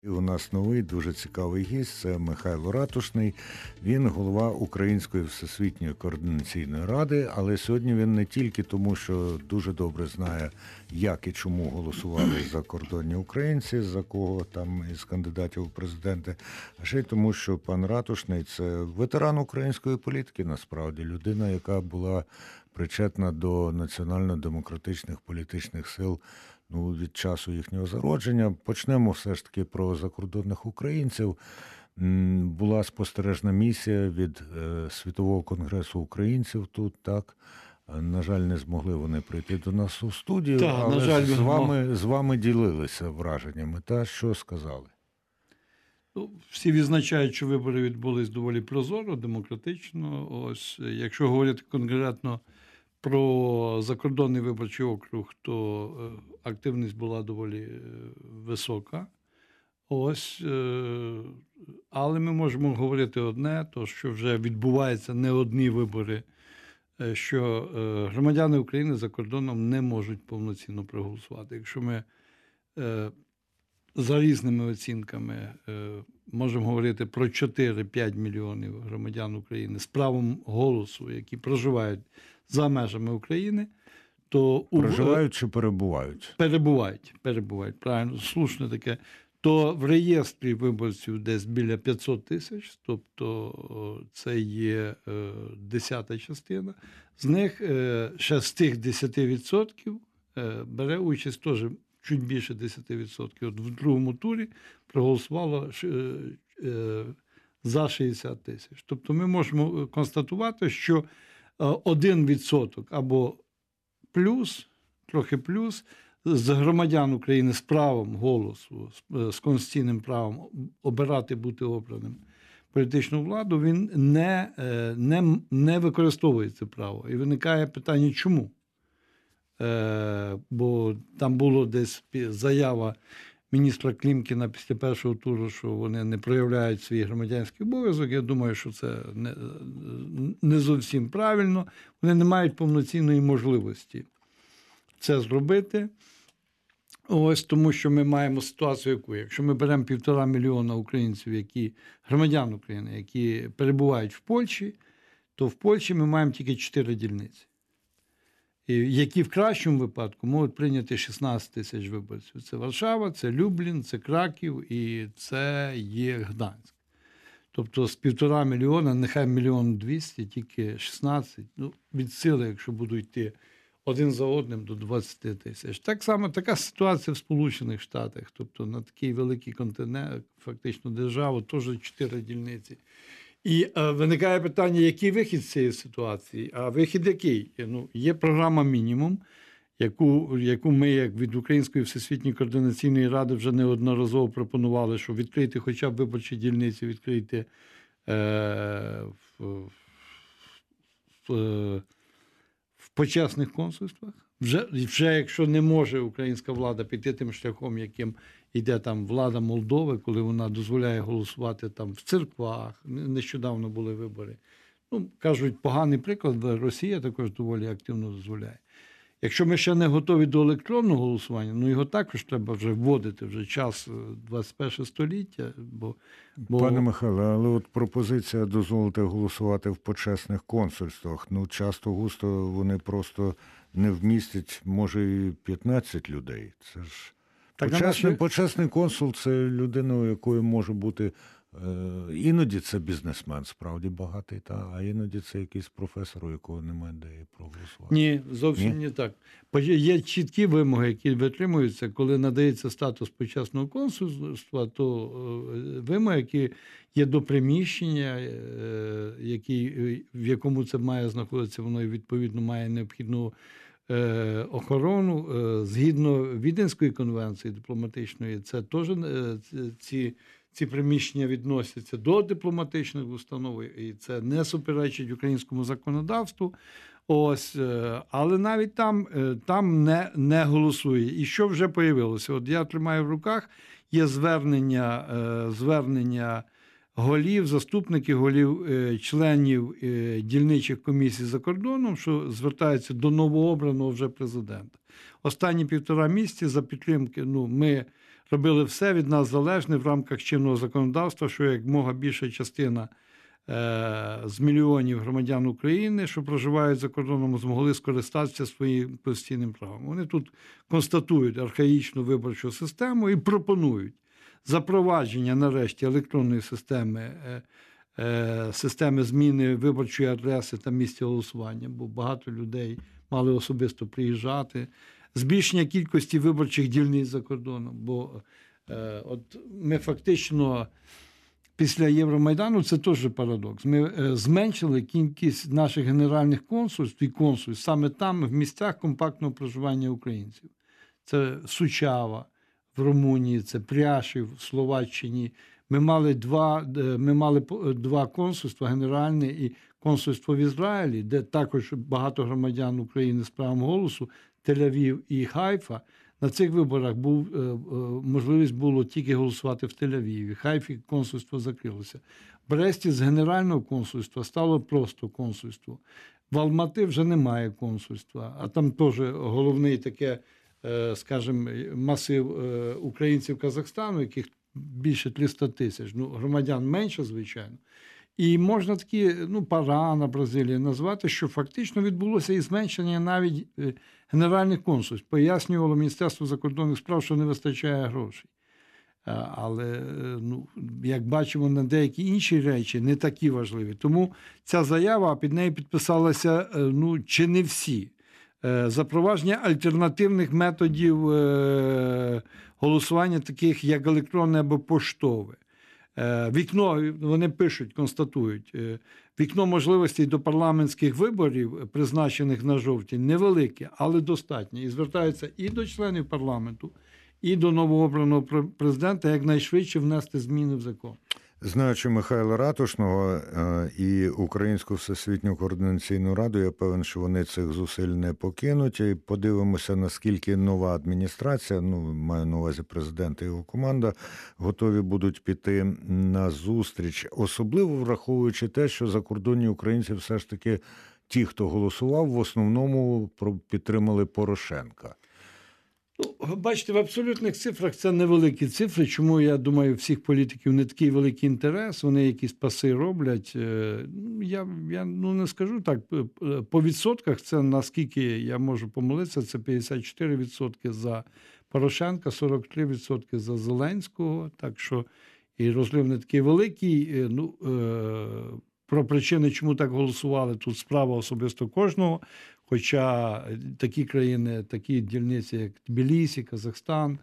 І у нас новий дуже цікавий гість – це Михайло Ратушний. Він голова Української Всесвітньої Координаційної Ради, але сьогодні він не тільки тому, що дуже добре знає, як і чому голосували закордонні українці, за кого там із кандидатів у президенти, а ще й тому, що пан Ратушний – це ветеран української політики, насправді, людина, яка була причетна до національно-демократичних політичних сил від часу їхнього зародження. Почнемо все ж таки про закордонних українців. Була спостережна місія від Світового конгресу українців тут, так? На жаль, не змогли вони прийти до нас у студію, але на жаль, з вами ділилися враженнями. Та що сказали? Всі відзначають, що вибори відбулись доволі прозоро, демократично. Ось, якщо говорити конкретно про закордонний виборчий округ, то активність була доволі висока. Ось, але ми можемо говорити одне, то що вже відбуваються не одні вибори, що громадяни України за кордоном не можуть повноцінно проголосувати. Якщо ми за різними оцінками можемо говорити про 4-5 мільйонів громадян України з правом голосу, які проживають за межами України, то проживають чи перебувають? Перебувають, правильно, слушне таке. То в реєстрі виборців десь біля 500 тисяч, тобто це є 10-та частина. З них ще з тих 10% бере участь теж чуть більше 10%. От в другому турі проголосувало за 60 тисяч. Тобто ми можемо констатувати, що 1% або плюс, трохи плюс, з громадян України з правом голосу, з конституційним правом обирати, бути обраним політичну владу, він не використовує це право. І виникає питання, чому? Бо там було десь заява міністра Клімкіна після першого туру, що вони не проявляють свій громадянський обов'язок. Я думаю, що це не зовсім правильно. Вони не мають повноцінної можливості це зробити. Ось тому, що ми маємо ситуацію, яку, якщо ми беремо 1,5 мільйона українців, громадян України, які перебувають в Польщі, то в Польщі ми маємо тільки 4 дільниці, які в кращому випадку можуть прийняти 16 тисяч виборців. Це Варшава, це Люблін, це Краків і це є Гданськ. Тобто з 1,5 мільйона, нехай 1,2 мільйона, тільки 16, від сили, якщо будуть йти один за одним, до 20 тисяч. Так само така ситуація в Сполучених Штатах. Тобто на такий великий континент, фактично державу, теж 4 дільниці. І виникає питання, який вихід з цієї ситуації? А вихід який? Є програма «Мінімум», яку ми, як від Української Всесвітньої Координаційної Ради, вже неодноразово пропонували, що відкрити хоча б виборчі дільниці, відкрити в почесних консульствах. Вже якщо не може українська влада піти тим шляхом, яким йде там влада Молдови, коли вона дозволяє голосувати там в церквах, нещодавно були вибори. Кажуть, поганий приклад, Росія також доволі активно дозволяє. Якщо ми ще не готові до електронного голосування, його також треба вже вводити, вже час 21 століття. Пане Михайло, але от пропозиція дозволити голосувати в почесних консульствах, часто густо вони просто не вмістять, може, і 15 людей. Це ж почесний консул – це людина, у якої може бути, іноді це бізнесмен, справді багатий, а іноді це якийсь професор, у якого немає де проголосувати. Ні, зовсім не так. Є чіткі вимоги, які витримуються, коли надається статус почесного консульства, то вимоги, які є до приміщення, в якому це має знаходитися, воно відповідно має необхідну охорону. Згідно Віденської конвенції дипломатичної, це теж ці приміщення відносяться до дипломатичних установ, і це не суперечить українському законодавству. Ось, але навіть там не голосує. І що вже появилося? От я тримаю в руках, є звернення голів, заступників голів, членів дільничих комісій за кордоном, що звертаються до новообраного вже президента. Останні 1,5 місяці за підтримки, ми робили все від нас залежне в рамках чинного законодавства, що якомога більша частина з мільйонів громадян України, що проживають за кордоном, змогли скористатися своїм конституційним правом. Вони тут констатують архаїчну виборчу систему і пропонують запровадження нарешті електронної системи зміни виборчої адреси та місця голосування, бо багато людей мали особисто приїжджати, збільшення кількості виборчих дільниць за кордоном, бо от ми фактично після Євромайдану, це теж парадокс, ми зменшили кількість наших генеральних консульств і консульств саме там, в місцях компактного проживання українців. Це Сучава в Румунії, це Пряшів в Словаччині. Ми мали два консульства, генеральне і консульство в Ізраїлі, де також багато громадян України з правом голосу, Тель-Авів і Хайфа. На цих виборах можливість було тільки голосувати в Тель-Авіві. Хайфі консульство закрилося. В Бресті з генерального консульства стало просто консульство. В Алмати вже немає консульства, а там теж головний таке, скажімо, масив українців Казахстану, яких більше 300 тисяч. Ну, громадян менше, звичайно. І можна такі, Парана, Бразилія назвати, що фактично відбулося і зменшення навіть генеральних консульств. Пояснювало Міністерство закордонних справ, що не вистачає грошей. Але, як бачимо, на деякі інші речі не такі важливі. Тому ця заява, під нею підписалася, чи не всі. Запровадження альтернативних методів голосування, таких як електронне або поштове. Вікно, вони пишуть, констатують, вікно можливостей до парламентських виборів, призначених на жовтень, невелике, але достатнє. І звертаються і до членів парламенту, і до новообраного президента якнайшвидше внести зміни в закон. Знаючи Михайла Ратушного і Українську всесвітню координаційну раду, я певен, що вони цих зусиль не покинуть. І подивимося, наскільки нова адміністрація, маю на увазі президент і його команда, готові будуть піти на зустріч. Особливо враховуючи те, що закордонні українці все ж таки ті, хто голосував, в основному підтримали Порошенка. Бачите, в абсолютних цифрах це невеликі цифри, чому, я думаю, всіх політиків не такий великий інтерес, вони якісь паси роблять. Я не скажу так, по відсотках це, наскільки я можу помилитися, це 54% за Порошенка, 43% за Зеленського, так що і розрив не такий великий. Про причини, чому так голосували, тут справа особисто кожного. Хоча такі країни, такі дільниці, як Тбілісі, Казахстан,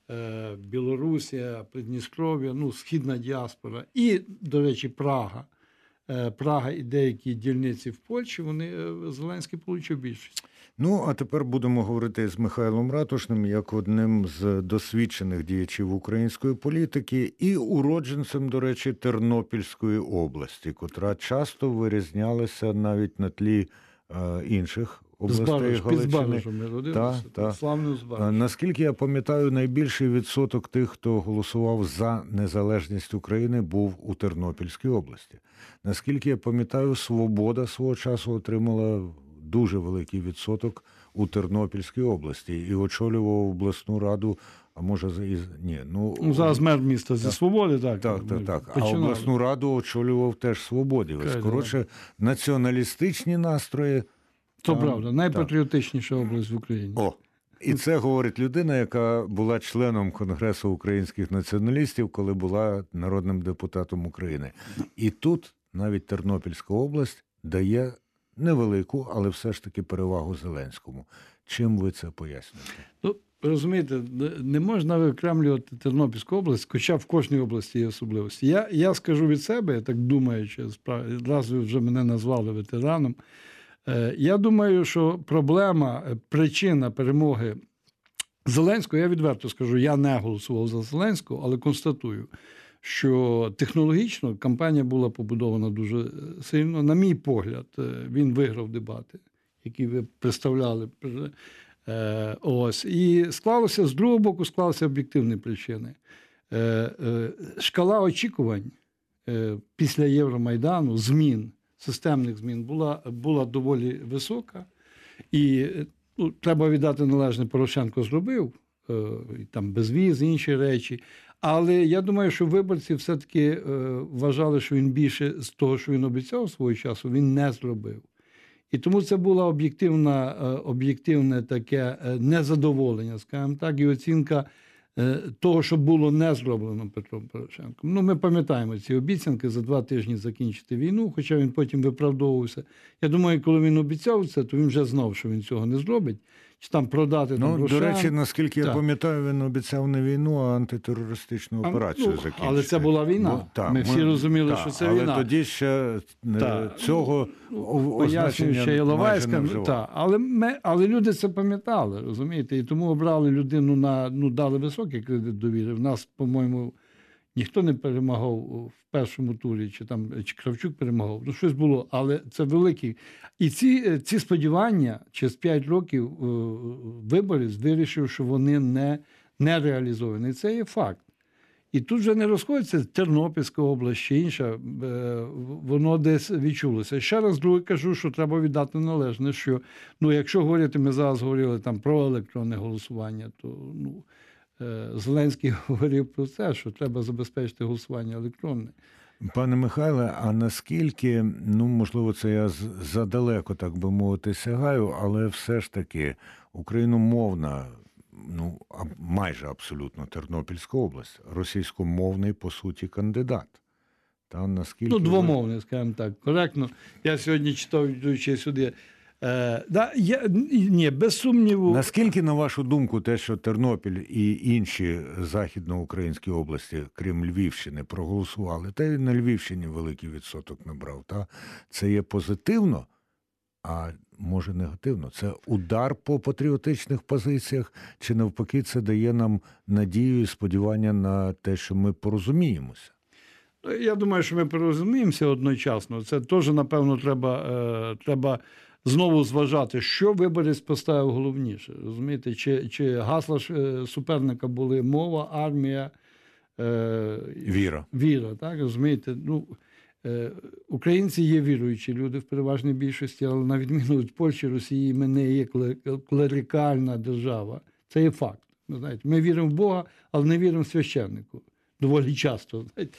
Білорусія, Придністров'я, східна діаспора і, до речі, Прага. Прага і деякі дільниці в Польщі, Зеленський отримав більшість. А тепер будемо говорити з Михайлом Ратушним як одним з досвідчених діячів української політики і уродженцем, до речі, Тернопільської області, котра часто вирізнялася навіть на тлі інших областей Галичини. Славним Збаражем. Наскільки я пам'ятаю, найбільший відсоток тих, хто голосував за незалежність України, був у Тернопільській області. Наскільки я пам'ятаю, Свобода свого часу отримала дуже великий відсоток у Тернопільській області і очолював обласну раду, а може зараз мер міста зі Свободи, так. Так. А обласну раду очолював теж свободівець. Коротше, націоналістичні настрої. То правда, найпатріотичніша область в Україні. І це говорить людина, яка була членом Конгресу українських націоналістів, коли була народним депутатом України. І тут навіть Тернопільська область дає невелику, але все ж таки перевагу Зеленському. Чим ви це пояснюєте? Розумієте, не можна виокремлювати Тернопільську область, хоча в кожній області є особливості. Я скажу від себе, я так думаю, раз ви вже мене назвали ветераном, я думаю, що причина перемоги Зеленського, я відверто скажу, я не голосував за Зеленського, але констатую, що технологічно кампанія була побудована дуже сильно. На мій погляд, він виграв дебати, які ви представляли. І склалося, з другого боку, склалися об'єктивні причини. Шкала очікувань після Євромайдану, системних змін, була доволі висока. І треба віддати належне, Порошенко зробив там безвіз, інші речі. Але я думаю, що виборці все-таки вважали, що він більше з того, що він обіцяв свого часу, він не зробив. І тому це було об'єктивне таке незадоволення, скажімо так, і оцінка того, що було не зроблено Петром Порошенком. Ну, ми пам'ятаємо ці обіцянки за 2 тижні закінчити війну, хоча він потім виправдовувався. Я думаю, коли він обіцяв це, то він вже знав, що він цього не зробить. Чи там продати там Ну, до речі, наскільки я Так. пам'ятаю, він обіцяв не війну, а антитерористичну операцію закінчити. Але це була війна. Ми всі розуміли, що це війна. Але тоді ще цього Пояснюю, означення ще майже не Іловайська. вживав. Але люди це пам'ятали, розумієте? І тому обрали людину дали високий кредит довіри. В нас, по-моєму, ніхто не перемагав в першому турі, чи Кравчук перемагав. Ну, щось було, але це великий. І ці сподівання через 5 років виборець вирішив, що вони не реалізовані. І це є факт. І тут вже не розходиться Тернопільська область чи інша, воно десь відчулося. Ще раз друге кажу, що треба віддати належне, що, якщо говорити, ми зараз говорили там про електронне голосування, то, Зеленський говорив про це, що треба забезпечити голосування електронне. Пане Михайле, а наскільки, можливо, це я задалеко, так би мовити, сягаю, але все ж таки україномовна, майже абсолютно Тернопільська область, російськомовний, по суті, кандидат. Та наскільки двомовний, скажімо так, коректно. Я сьогодні читав, йдучи сюди, без сумніву. Наскільки, на вашу думку, те, що Тернопіль і інші західноукраїнські області, крім Львівщини, проголосували, та й на Львівщині великий відсоток набрав, це є позитивно, а може негативно? Це удар по патріотичних позиціях, чи навпаки це дає нам надію і сподівання на те, що ми порозуміємося? Я думаю, що ми порозуміємося одночасно. Це теж, напевно, треба знову зважати, що виборець поставив головніше. Розумієте, чи гасла суперника були мова, армія, віра, так, розумієте? Українці є віруючі люди в переважній більшості, але на відміну від Польщі, Росії, ми не є клерикальна держава. Це є факт. Знаєте, ми віримо в Бога, але не віримо в священнику. Доволі часто. Знаєте,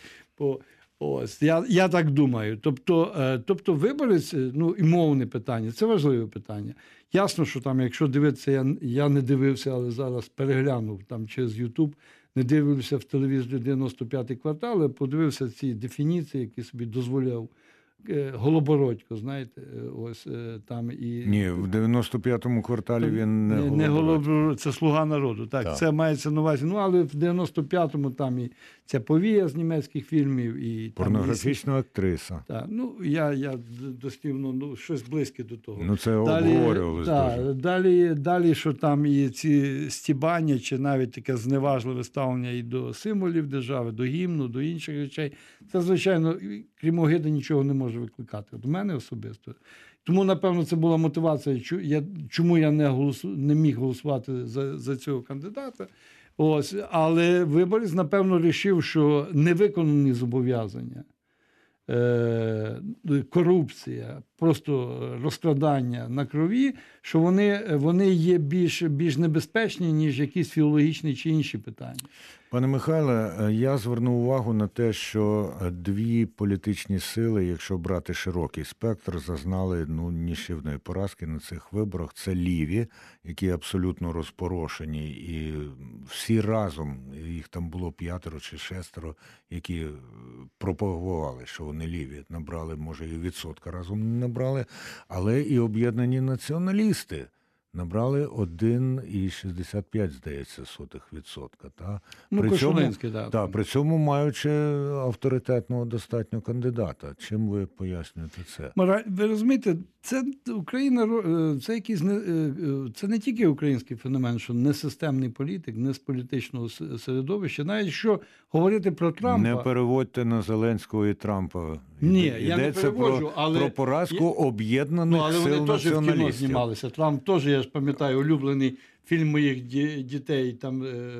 я так думаю. Тобто виборець, і мовне питання, це важливе питання. Ясно, що там, якщо дивитися, я не дивився, але зараз переглянув там через YouTube, не дивився в телевізорі 95-й квартал, але подивився ці дефініції, які собі дозволяв Голобородько, знаєте, ось там і... Ні, в 95-му кварталі він не Голобородько. Це «Слуга народу», так. Це мається на увазі. Але в 95-му там і ця повія з німецьких фільмів. І порнографічна актриса. Так, я дослівно, щось близьке до того. Це обговорювалося дуже. Далі, що там і ці стібання, чи навіть таке зневажливе ставлення і до символів держави, до гімну, до інших речей. Це, звичайно, крім огиди, нічого не може викликати. От мене особисто. Тому, напевно, це була мотивація, чому я не міг голосувати за цього кандидата. Але виборець, напевно, вирішив, що невиконані зобов'язання, корупція, просто розкрадання на крові, що вони є більш небезпечні, ніж якісь філологічні чи інші питання. Пане Михайле, я звернув увагу на те, що 2 політичні сили, якщо брати широкий спектр, зазнали нищівної поразки на цих виборах. Це ліві, які абсолютно розпорошені, і всі разом, їх там було 5 чи 6, які пропагували, що вони ліві, набрали, може, і відсотка разом не набрали, але і об'єднані націоналісти набрали 1,65, здається, відсотка. При цьому маючи авторитетного достатньо кандидата. Чим ви пояснюєте це? Ви розумієте, це Україна, це не тільки український феномен, що несистемний політик, не з політичного середовища. Навіть якщо говорити про Трампа... Не переводьте на Зеленського і Трампа. Ні, я не переводжу, але... про поразку об'єднаних сил націоналістів. Але вони теж в кіно знімалися. Трамп теж, я ж пам'ятаю, улюблений фільм моїх дітей, там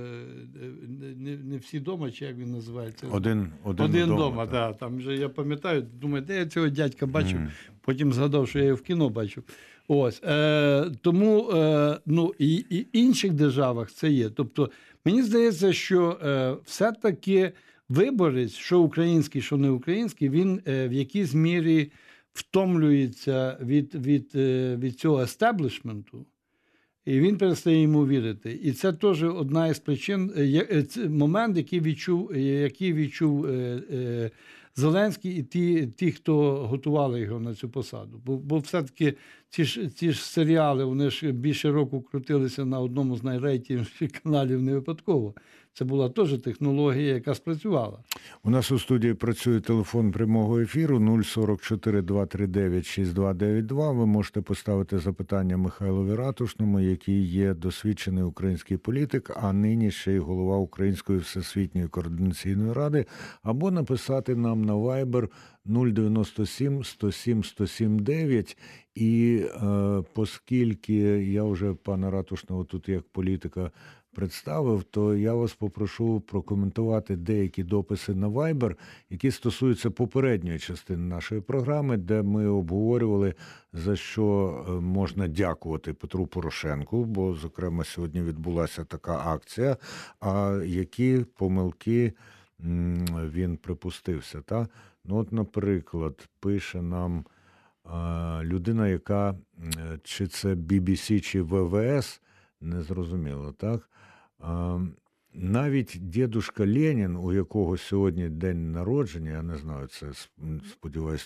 не всі дома, чи як він називається? Один дома, так. Там вже я пам'ятаю, думаю, де я цього дядька бачив, потім згадав, що я його в кіно бачив. Ось тому ну і інших державах це є. Тобто, мені здається, що все-таки виборець, що український, що не український, він в якійсь мірі втомлюється від цього естеблішменту. І він перестає йому вірити. І це теж одна із причин, момент, який відчув Зеленський і ті, хто готували його на цю посаду. Бо все-таки ці ж серіали, вони ж більше року крутилися на одному з найрейтинговіших каналів не випадково. Це була теж технологія, яка спрацювала. У нас у студії працює телефон прямого ефіру 044 239 6292. Ви можете поставити запитання Михайлові Ратушному, який є досвідчений український політик, а нині ще й голова Української всесвітньої координаційної ради, або написати нам на Viber 097 107 107 9. І оскільки я вже пана Ратушного тут як політика представив, то я вас попрошу прокоментувати деякі дописи на Viber, які стосуються попередньої частини нашої програми, де ми обговорювали, за що можна дякувати Петру Порошенку, бо, зокрема, сьогодні відбулася така акція, а які помилки він припустився. Та? Ну, от, наприклад, пише нам людина, яка, чи це BBC, чи ВВС, незрозуміло, так? Навіть дідушка Ленін, у якого сьогодні день народження, я не знаю, це, сподіваюсь,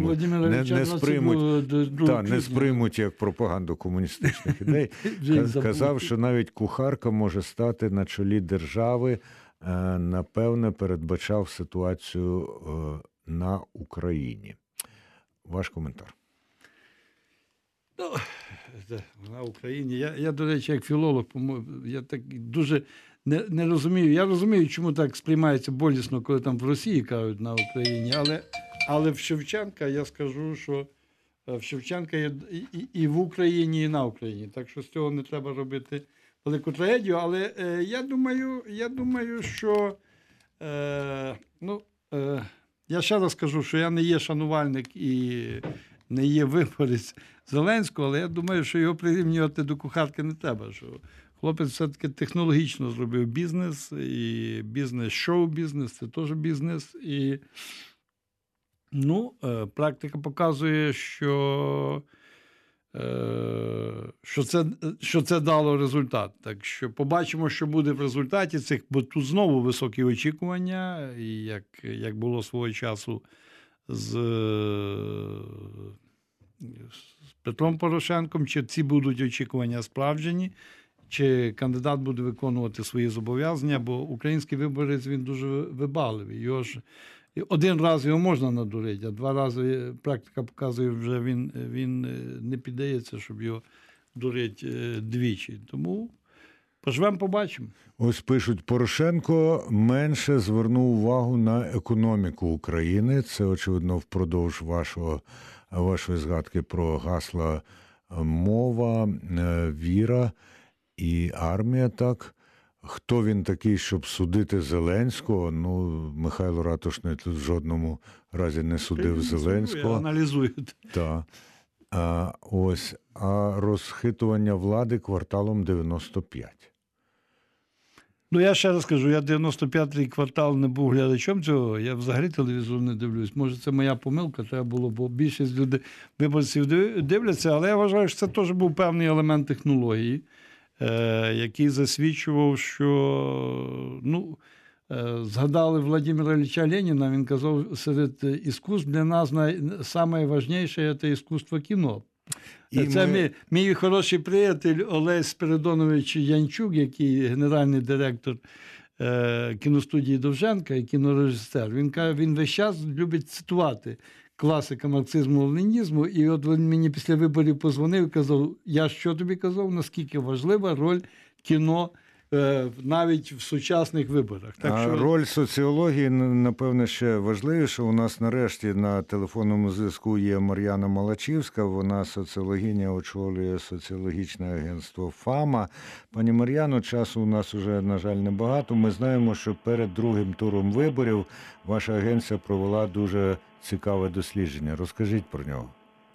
не сприймуть як пропаганду комуністичних ідей, казав, що навіть кухарка може стати на чолі держави, напевне, передбачав ситуацію на Україні. Ваш коментар. На Україні. Я, до речі, як філолог, я так дуже не розумію. Я розумію, чому так сприймається болісно, коли там в Росії кажуть на Україні, але в Шевченка я скажу, що в Шевченка є і в Україні, і на Україні. Так що з цього не треба робити велику трагедію. Але я думаю, що я ще раз скажу, що я не є шанувальник і не є виборець Зеленського, але я думаю, що його прирівнювати до кухарки не треба. Що хлопець все-таки технологічно зробив бізнес, і бізнес, шоу-бізнес, це теж бізнес. І практика показує, що це дало результат. Так що побачимо, що буде в результаті цих, бо тут знову високі очікування, і як було свого часу з Петром Порошенком, чи ці будуть очікування справджені, чи кандидат буде виконувати свої зобов'язання, бо український виборець, він дуже вибагливий. Його ж один раз його можна надурити, а два рази практика показує, вже він не піддається, щоб його дурити двічі. Тому поживемо, побачимо. Ось пишуть, Порошенко менше звернув увагу на економіку України. Це, очевидно, впродовж вашої згадки про гасла мова, віра і армія, так? Хто він такий, щоб судити Зеленського? Михайло Ратушний тут в жодному разі не судив Зеленського. Аналізують. Так. А розхитування влади кварталом 95. Я ще раз кажу, я 95-й квартал не був глядачом цього, я взагалі телевізор не дивлюсь. Може, це моя помилка, треба було, бо більшість виборців дивляться, але я вважаю, що це теж був певний елемент технології, який засвідчував, що, згадали Владимира Ілліча Леніна, він казав, серед іскусств для нас найважливіше – це іскусство кіно. Це мій хороший приятель Олесь Спиридонович Янчук, який генеральний директор кіностудії Довженка і кінорежисер. Він каже, він весь час любить цитувати класика марксизму-ленінізму, і от він мені після виборів позвонив і казав, я що тобі казав, наскільки важлива роль кіно навіть в сучасних виборах. Роль соціології, напевне, ще важливіша. У нас нарешті на телефонному зв'язку є Мар'яна Малачівська. Вона соціологиня, очолює соціологічне агентство «Фама». Пані Мар'яно, часу у нас уже, на жаль, небагато. Ми знаємо, що перед другим туром виборів ваша агенція провела дуже цікаве дослідження. Розкажіть про нього.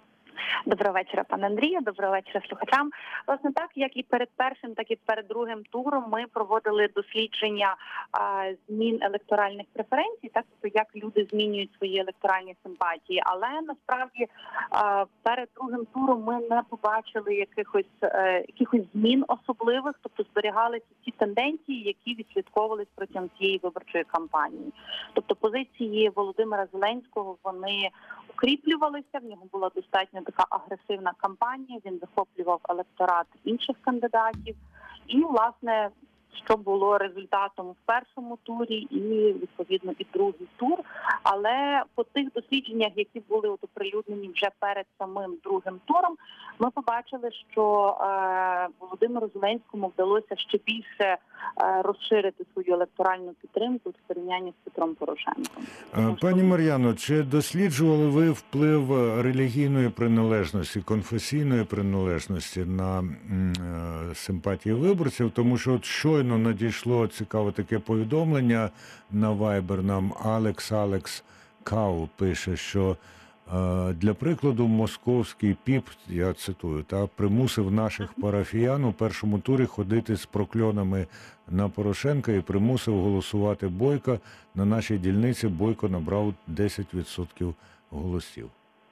Доброго вечора, пане Андрію, доброго вечора слухачам. Власне, так, як і перед першим, так і перед другим туром ми проводили дослідження змін електоральних преференцій, так, тобто як люди змінюють свої електоральні симпатії. Але насправді перед другим туром ми не побачили якихось змін особливих, тобто зберігалися ті тенденції, які відслідковувались протягом цієї виборчої кампанії. Тобто позиції Володимира Зеленського, вони укріплювалися, в нього була достатньо така агресивна кампанія, він захоплював електорат інших кандидатів. І, власне, що було результатом в першому турі і, відповідно, і другий тур. Але по тих дослідженнях, які були оприлюднені вже перед самим другим туром, ми побачили, що Володимиру Зеленському вдалося ще більше розширити свою електоральну підтримку в порівнянні з Петром Порошенком. Пані Мар'яно, чи досліджували ви вплив релігійної приналежності, конфесійної приналежності на симпатії виборців? Тому що от щойно надійшло цікаве таке повідомлення на Viber нам. Алекс Кау пише, що для прикладу, московський ПІП, я цитую, примусив наших парафіян у першому турі ходити з прокльонами на Порошенка і примусив голосувати Бойка. На нашій дільниці Бойко набрав 10% голосів.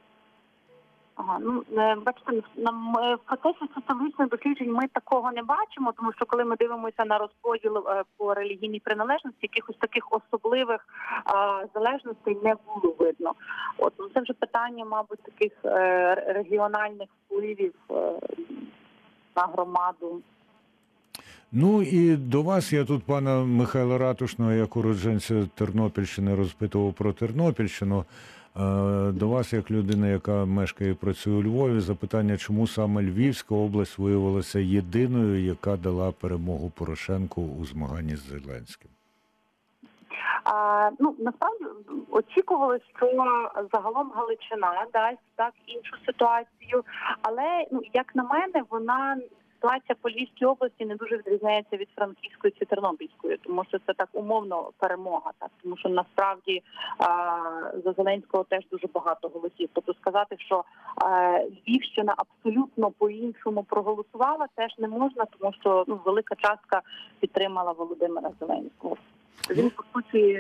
Бачите, в процесі соціологічних досліджень ми такого не бачимо, тому що коли ми дивимося на розподіл по релігійній приналежності, якихось таких особливих залежностей не було видно. Це вже питання, мабуть, таких регіональних впливів на громаду. Ну і до вас, я тут пана Михайла Ратушного, як уродженця Тернопільщини, розпитував про Тернопільщину. До вас, як людина, яка мешкає і працює у Львові, запитання, чому саме Львівська область виявилася єдиною, яка дала перемогу Порошенку у змаганні з Зеленським? Насправді очікували, що загалом Галичина дасть так іншу ситуацію, але, як на мене, ситуація по Львівській області не дуже відрізняється від Франківської чи Тернопільської, тому що це так умовно перемога, так, тому що насправді за Зеленського теж дуже багато голосів. Тобто сказати, що Львівщина абсолютно по-іншому проголосувала, теж не можна, тому що велика частка підтримала Володимира Зеленського. Він, по суті...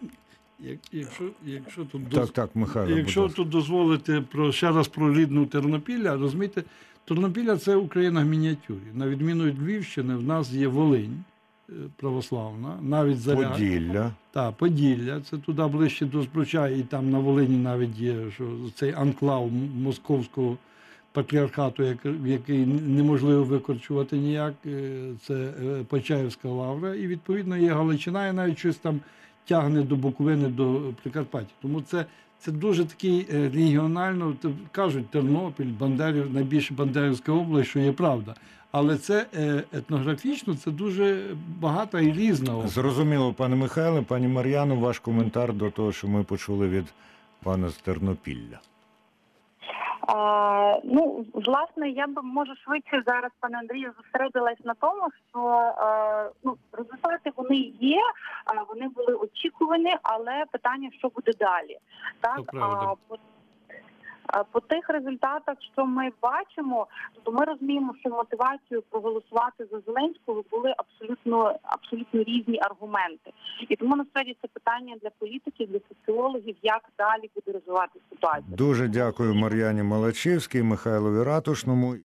Якщо тут дозволити ще раз про рідну Тернопілля, розумієте, Тернопілля – це Україна в мініатюрі. На відміну від Львівщини, в нас є Волинь православна, навіть Поділля. Так, Поділля, це туди ближче до Збруча, і там на Волині навіть є цей анклав московського патріархату, який неможливо викорчувати ніяк, це Почаївська лавра, і відповідно є Галичина, і навіть щось там тягне до Буковини, до Прикарпаття. Тому це дуже такий регіонально, кажуть, Тернопіль, найбільша Бандерівська область, що є правда. Але це етнографічно, це дуже багата і різна область. Зрозуміло, пане Михайле. Пані Мар'яно, ваш коментар до того, що ми почули від пана з Тернопілля. Власне, я б, може, швидше зараз, пане Андрію, зосередилась на тому, що результати вони є, вони були очікувані, але питання, що буде далі. Так? По тих результатах, що ми бачимо, то ми розуміємо, що мотивацією проголосувати за Зеленського були абсолютно різні аргументи. І тому, насправді, це питання для політиків, для соціологів, як далі буде розвиватися ситуація. Дуже дякую Мар'яні Малачевській, Михайлові Ратушному.